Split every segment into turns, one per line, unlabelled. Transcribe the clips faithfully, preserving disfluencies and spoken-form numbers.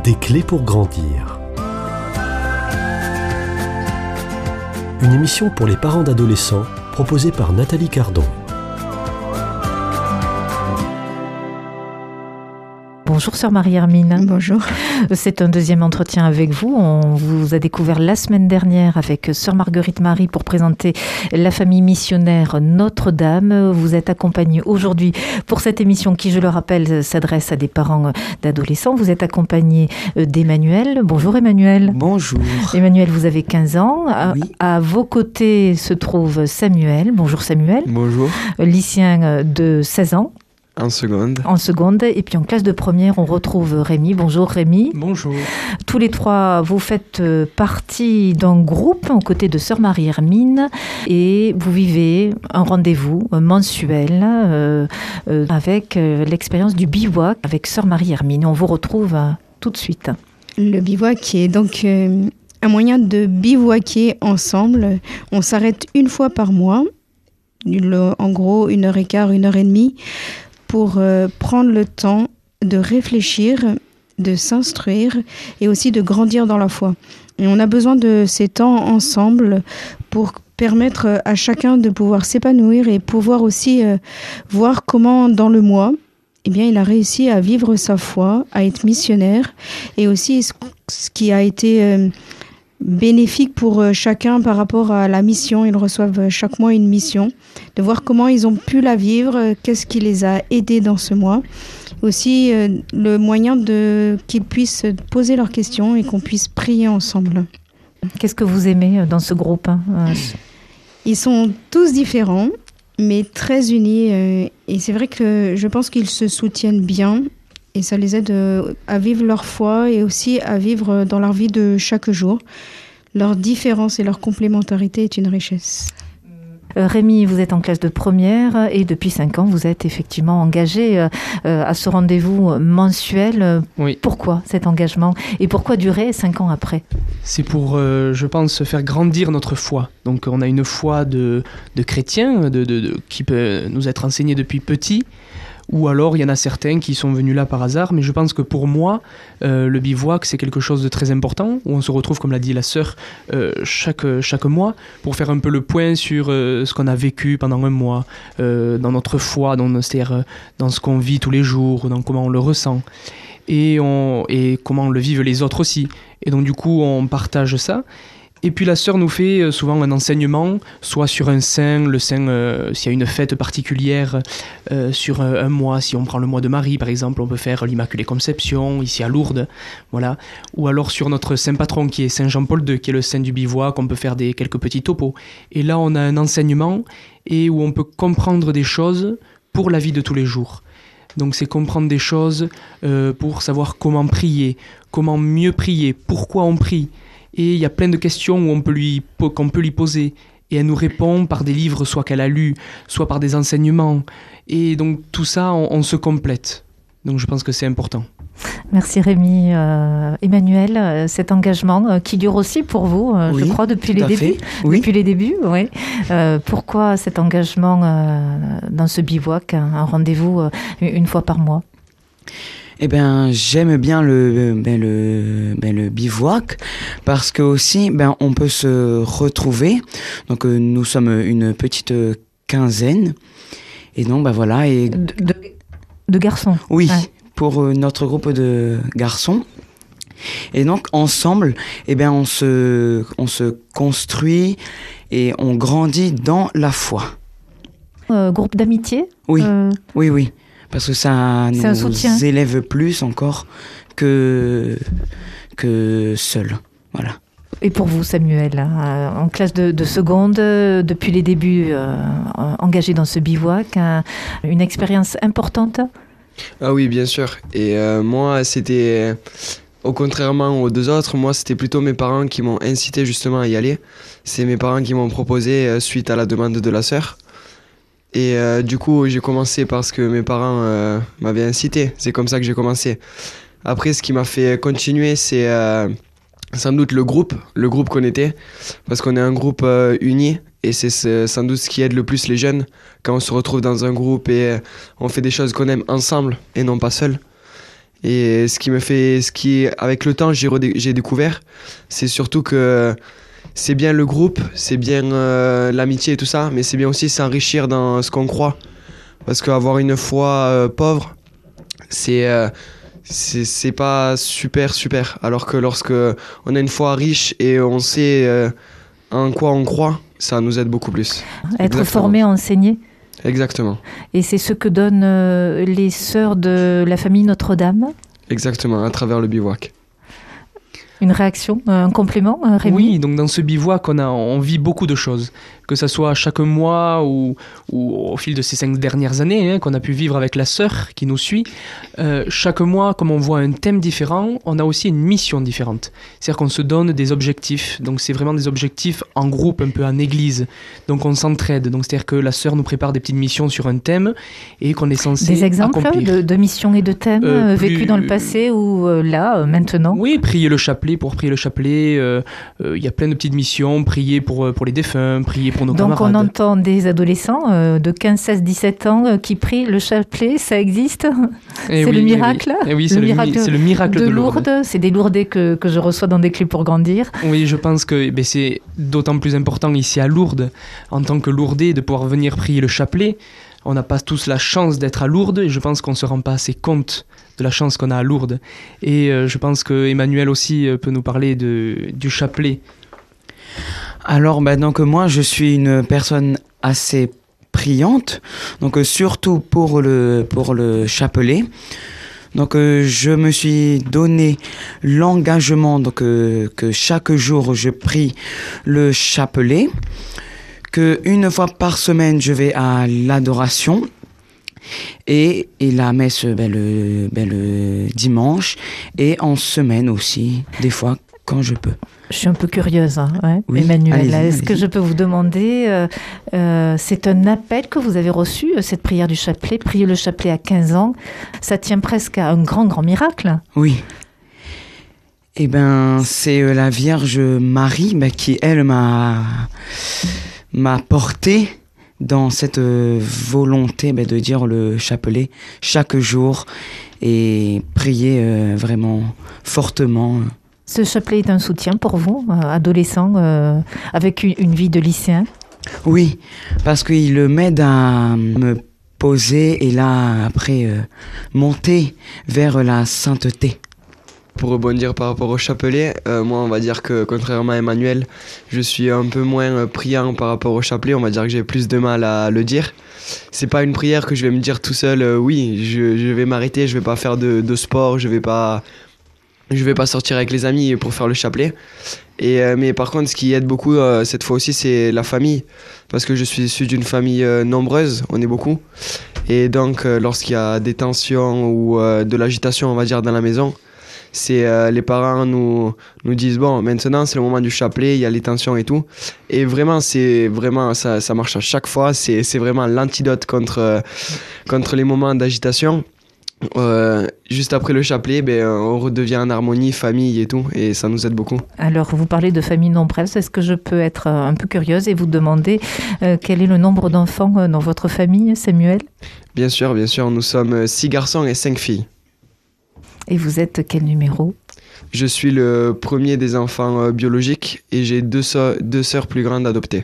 Des clés pour grandir. Une émission pour les parents d'adolescents proposée par Nathalie Cardon.
Bonjour sœur Marie-Hermine.
Bonjour.
C'est un deuxième entretien avec vous. On vous a découvert la semaine dernière avec sœur Marguerite Marie pour présenter la famille missionnaire Notre-Dame. Vous êtes accompagnée aujourd'hui pour cette émission qui, je le rappelle, s'adresse à des parents d'adolescents. Vous êtes accompagnée d'Emmanuel. Bonjour Emmanuel.
Bonjour.
Emmanuel, vous avez quinze ans.
Oui.
À, à vos côtés se trouve Samuel. Bonjour Samuel.
Bonjour.
Lycéen de seize ans.
En seconde.
En seconde. Et puis en classe de première, on retrouve Rémi. Bonjour Rémi.
Bonjour.
Tous les trois, vous faites partie d'un groupe aux côtés de sœur Marie-Hermine et vous vivez un rendez-vous mensuel euh, euh, avec euh, l'expérience du bivouac avec sœur Marie-Hermine. On vous retrouve euh, tout de suite.
Le bivouac est donc euh, un moyen de bivouaquer ensemble. On s'arrête une fois par mois, une, en gros une heure et quart, une heure et demie, pour euh, prendre le temps de réfléchir, de s'instruire et aussi de grandir dans la foi. Et on a besoin de ces temps ensemble pour permettre à chacun de pouvoir s'épanouir et pouvoir aussi euh, voir comment dans le mois, eh bien, il a réussi à vivre sa foi, à être missionnaire et aussi ce, ce qui a été euh, bénéfique pour chacun par rapport à la mission. Ils reçoivent chaque mois une mission, de voir comment ils ont pu la vivre, qu'est-ce qui les a aidés dans ce mois. Aussi, euh, le moyen de qu'ils puissent poser leurs questions et qu'on puisse prier ensemble.
Qu'est-ce que vous aimez dans ce groupe ?
Ils sont tous différents, mais très unis. Euh, et c'est vrai que je pense qu'ils se soutiennent bien. Et ça les aide à vivre leur foi et aussi à vivre dans leur vie de chaque jour. Leur différence et leur complémentarité est une richesse.
Euh, Rémi, vous êtes en classe de première et depuis cinq ans, vous êtes effectivement engagé euh, à ce rendez-vous mensuel.
Oui.
Pourquoi cet engagement et pourquoi durer cinq ans après ?
C'est pour, euh, je pense, faire grandir notre foi. Donc on a une foi de, de chrétiens de, de, de, qui peut nous être enseignée depuis petit. Ou alors, il y en a certains qui sont venus là par hasard. Mais je pense que pour moi, euh, le bivouac, c'est quelque chose de très important, où on se retrouve, comme l'a dit la sœur, euh, chaque, chaque mois, pour faire un peu le point sur euh, ce qu'on a vécu pendant un mois, euh, dans notre foi, dans, c'est-à-dire euh, dans ce qu'on vit tous les jours, dans comment on le ressent, et, on, et comment le vivent les autres aussi. Et donc, du coup, on partage ça. Et puis la sœur nous fait souvent un enseignement, soit sur un saint, le saint, euh, s'il y a une fête particulière, euh, sur un, un mois, si on prend le mois de Marie par exemple, on peut faire l'Immaculée Conception, ici à Lourdes, voilà. Ou alors sur notre saint patron qui est Saint Jean-Paul deux, qui est le saint du bivouac, on peut faire des, quelques petits topos. Et là on a un enseignement et où on peut comprendre des choses pour la vie de tous les jours. Donc c'est comprendre des choses euh, pour savoir comment prier, comment mieux prier, pourquoi on prie. Et il y a plein de questions où on peut lui, qu'on peut lui poser. Et elle nous répond par des livres, soit qu'elle a lus, soit par des enseignements. Et donc tout ça, on, on se complète. Donc je pense que c'est important.
Merci Rémi. Euh, Emmanuel, cet engagement euh, qui dure aussi pour vous, euh,
oui,
je crois, depuis les débuts.
Oui.
Depuis les débuts, oui. Euh, pourquoi cet engagement euh, dans ce bivouac, un, un rendez-vous euh, une fois par mois ?
Eh ben, j'aime bien le, ben, le, ben, le bivouac parce que aussi, ben, on peut se retrouver. Donc, euh, nous sommes une petite quinzaine. Et donc, ben voilà. Et...
De, de, de garçons.
Oui,
ouais.
Pour euh, notre groupe de garçons. Et donc, ensemble, eh ben, on se, on se construit et on grandit dans la foi.
Euh, groupe d'amitié ?
Oui,
euh...
oui, oui. Parce que ça nous élève plus encore que, que seul. Voilà.
Et pour vous, Samuel, hein, en classe de, de seconde, depuis les débuts, euh, engagé dans ce bivouac, hein, une expérience importante ?
Ah oui, bien sûr. Et euh, moi, c'était, au contrairement aux deux autres, moi, c'était plutôt mes parents qui m'ont incité justement à y aller. C'est mes parents qui m'ont proposé euh, suite à la demande de la sœur. Et euh, du coup, j'ai commencé parce que mes parents euh, m'avaient incité. C'est comme ça que j'ai commencé. Après, ce qui m'a fait continuer, c'est euh, sans doute le groupe, le groupe qu'on était. Parce qu'on est un groupe euh, uni. Et c'est, c'est sans doute ce qui aide le plus les jeunes. Quand on se retrouve dans un groupe et euh, on fait des choses qu'on aime ensemble et non pas seul. Et ce qui me fait, ce qui, avec le temps, j'ai, redé- j'ai découvert, c'est surtout que c'est bien le groupe, c'est bien euh, l'amitié et tout ça, mais c'est bien aussi s'enrichir dans ce qu'on croit. Parce qu'avoir une foi euh, pauvre, c'est, euh, c'est, c'est pas super, super. Alors que lorsque on a une foi riche et on sait euh, en quoi on croit, ça nous aide beaucoup plus.
Être
Exactement.
formé, enseigné.
Exactement.
Et c'est ce que donnent euh, les sœurs de la famille Notre-Dame.
Exactement, à travers le bivouac.
Une réaction, un complément, euh, Rémi?
Oui, donc dans ce bivouac, on, a, on vit beaucoup de choses. Que ce soit chaque mois ou, ou au fil de ces cinq dernières années hein, qu'on a pu vivre avec la sœur qui nous suit. Euh, chaque mois, comme on voit un thème différent, on a aussi une mission différente. C'est-à-dire qu'on se donne des objectifs. Donc c'est vraiment des objectifs en groupe, un peu en église. Donc on s'entraide. Donc c'est-à-dire que la sœur nous prépare des petites missions sur un thème et qu'on est censé
Des exemples
accomplir.
de, de missions et de thèmes
Euh,
euh,
plus-
vécus dans le passé ou euh, là, euh, maintenant?
Oui, prier le chapelet pour prier le chapelet. Il euh, euh, y a plein de petites missions. Prier pour, euh, pour les défunts, prier pour nos
Donc
camarades.
on entend des adolescents euh, de quinze, seize, dix-sept ans euh, qui prient le chapelet, ça existe?
Eh
c'est
oui,
le
eh
miracle
oui. Eh oui,
Le
c'est le, mi-
miracle
c'est le miracle
de,
de,
Lourdes. C'est des Lourdais que, que je reçois dans des clés pour grandir.
Oui, je pense que eh ben, c'est d'autant plus important ici à Lourdes, en tant que Lourdais, de pouvoir venir prier le chapelet. On n'a pas tous la chance d'être à Lourdes et je pense qu'on ne se rend pas assez compte de la chance qu'on a à Lourdes. Et euh, je pense que Emmanuel aussi euh, peut nous parler de, du chapelet.
Alors, bah, donc, moi, je suis une personne assez priante, donc euh, surtout pour le, pour le chapelet. Donc, euh, je me suis donné l'engagement donc, euh, que chaque jour, je prie le chapelet, qu'une fois par semaine, je vais à l'adoration. Et, et la messe ben, le, ben, le dimanche et en semaine aussi, des fois quand je peux.
Je suis un peu curieuse, hein, ouais,
Oui,
Emmanuel.
allez-y,
Est-ce
allez-y.
que je peux vous demander, euh, euh, c'est un appel que vous avez reçu, euh, cette prière du chapelet, prier le chapelet à quinze ans, ça tient presque à un grand, grand miracle.
Oui. Eh ben, c'est euh, la Vierge Marie ben, qui, elle, m'a, m'a porté dans cette euh, volonté ben, de dire le chapelet chaque jour et prier euh, vraiment fortement.
Ce chapelet est un soutien pour vous, euh, adolescent, euh, avec une, une vie de lycéen?
Oui, parce qu'il m'aide à me poser et là, après, euh, monter vers la sainteté.
Pour rebondir par rapport au chapelet, euh, moi on va dire que contrairement à Emmanuel, je suis un peu moins euh, priant par rapport au chapelet, on va dire que j'ai plus de mal à le dire. C'est pas une prière que je vais me dire tout seul, euh, oui, je, je vais m'arrêter, je vais pas faire de, de sport, je vais pas, je vais pas sortir avec les amis pour faire le chapelet. Et, euh, mais par contre, ce qui aide beaucoup euh, cette fois aussi, c'est la famille. Parce que je suis issu d'une famille euh, nombreuse, on est beaucoup. Et donc, euh, lorsqu'il y a des tensions ou euh, de l'agitation, on va dire, dans la maison, c'est euh, les parents nous, nous disent bon, maintenant c'est le moment du chapelet, il y a les tensions et tout. Et vraiment, c'est vraiment ça, ça marche à chaque fois. C'est, c'est vraiment l'antidote contre, euh, contre les moments d'agitation. Euh, juste après le chapelet, ben, on redevient en harmonie, famille et tout, et ça nous aide beaucoup.
Alors, vous parlez de famille nombreuse. Est-ce que je peux être euh, un peu curieuse et vous demander euh, quel est le nombre d'enfants euh, dans votre famille, Samuel?
Bien sûr, bien sûr, nous sommes six garçons et cinq filles.
Et vous êtes quel numéro?
Je suis le premier des enfants euh, biologiques et j'ai deux, so- deux sœurs plus grandes adoptées.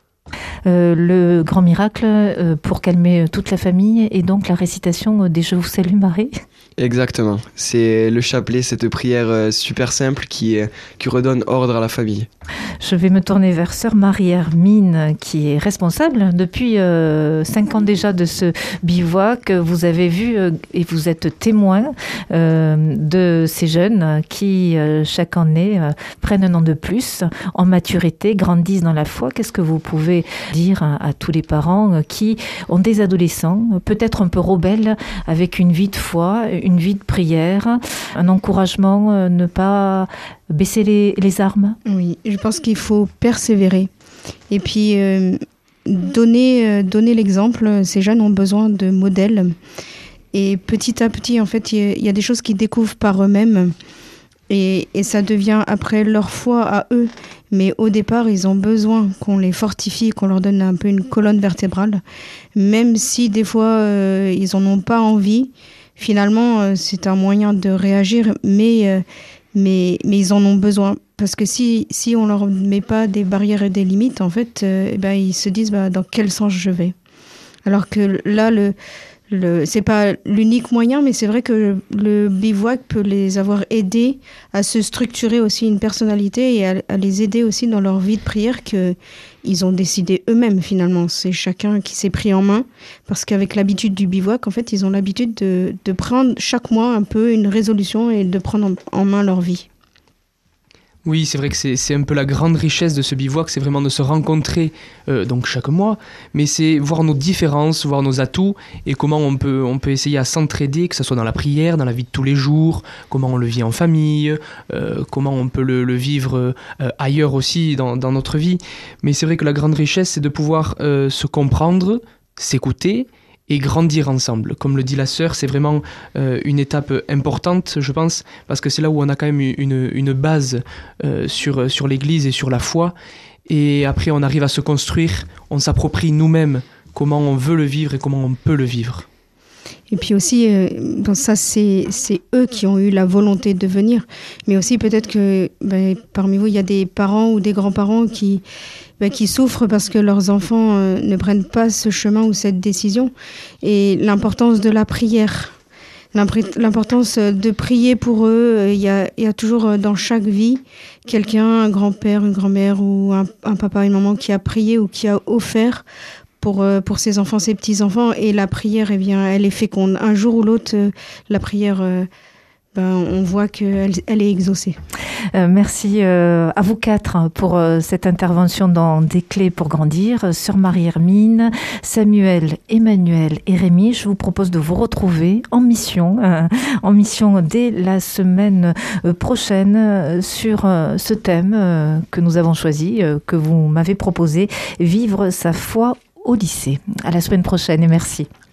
Euh, le grand miracle euh, pour calmer toute la famille et donc la récitation des Je vous salue Marie.
Exactement. C'est le chapelet, cette prière euh, super simple qui, euh, qui redonne ordre à la famille.
Je vais me tourner vers sœur Marie-Hermine qui est responsable depuis euh, cinq ans déjà de ce bivouac. Vous avez vu euh, et vous êtes témoin euh, de ces jeunes qui euh, chaque année euh, prennent un an de plus en maturité, grandissent dans la foi. Qu'est-ce que vous pouvez dire à, à tous les parents euh, qui ont des adolescents, euh, peut-être un peu rebelles, avec une vie de foi, une vie de prière, un encouragement, euh, ne pas baisser les, les armes?
Oui, je pense qu'il faut persévérer. Et puis, euh, donner, euh, donner l'exemple. Ces jeunes ont besoin de modèles. Et petit à petit, en fait, il y, y a des choses qu'ils découvrent par eux-mêmes. Et, et ça devient après leur foi à eux. Mais au départ, ils ont besoin qu'on les fortifie, qu'on leur donne un peu une colonne vertébrale. Même si des fois, euh, ils n'en ont pas envie, finalement, euh, c'est un moyen de réagir, mais, euh, mais, mais ils en ont besoin. Parce que si, si on leur met pas des barrières et des limites, en fait, euh, eh ben, ils se disent bah, dans quel sens je vais. Alors que là, le, le, c'est pas l'unique moyen, mais c'est vrai que le bivouac peut les avoir aidés à se structurer aussi une personnalité et à, à les aider aussi dans leur vie de prière qu'ils ont décidé eux-mêmes finalement. C'est chacun qui s'est pris en main parce qu'avec l'habitude du bivouac, en fait, ils ont l'habitude de, de prendre chaque mois un peu une résolution et de prendre en, en main leur vie.
Oui, c'est vrai que c'est, c'est un peu la grande richesse de ce bivouac, c'est vraiment de se rencontrer euh, donc chaque mois, mais c'est voir nos différences, voir nos atouts et comment on peut, on peut essayer à s'entraider, que ce soit dans la prière, dans la vie de tous les jours, comment on le vit en famille, euh, comment on peut le, le vivre euh, ailleurs aussi dans, dans notre vie. Mais c'est vrai que la grande richesse, c'est de pouvoir euh, se comprendre, s'écouter et grandir ensemble. Comme le dit la sœur, c'est vraiment euh, une étape importante, je pense, parce que c'est là où on a quand même une, une base euh, sur, sur l'Église et sur la foi. Et après, on arrive à se construire, on s'approprie nous-mêmes comment on veut le vivre et comment on peut le vivre.
Et puis aussi, euh, bon, ça, c'est, c'est eux qui ont eu la volonté de venir. Mais aussi, peut-être que ben, parmi vous, il y a des parents ou des grands-parents qui, ben, qui souffrent parce que leurs enfants euh, ne prennent pas ce chemin ou cette décision. Et l'importance de la prière, l'importance de prier pour eux. Il y a, il y a toujours dans chaque vie quelqu'un, un grand-père, une grand-mère ou un, un papa, une maman qui a prié ou qui a offert pour, pour ses enfants, ses petits-enfants. Et la prière, eh bien, elle est féconde. Un jour ou l'autre, la prière, ben, on voit qu'elle elle est exaucée.
Euh, merci euh, à vous quatre pour euh, cette intervention dans Des clés pour grandir. Sœur Marie-Hermine, Samuel, Emmanuel et Rémi, je vous propose de vous retrouver en mission, euh, en mission dès la semaine euh, prochaine euh, sur euh, ce thème euh, que nous avons choisi, euh, que vous m'avez proposé, vivre sa foi au lycée. À la semaine prochaine et merci.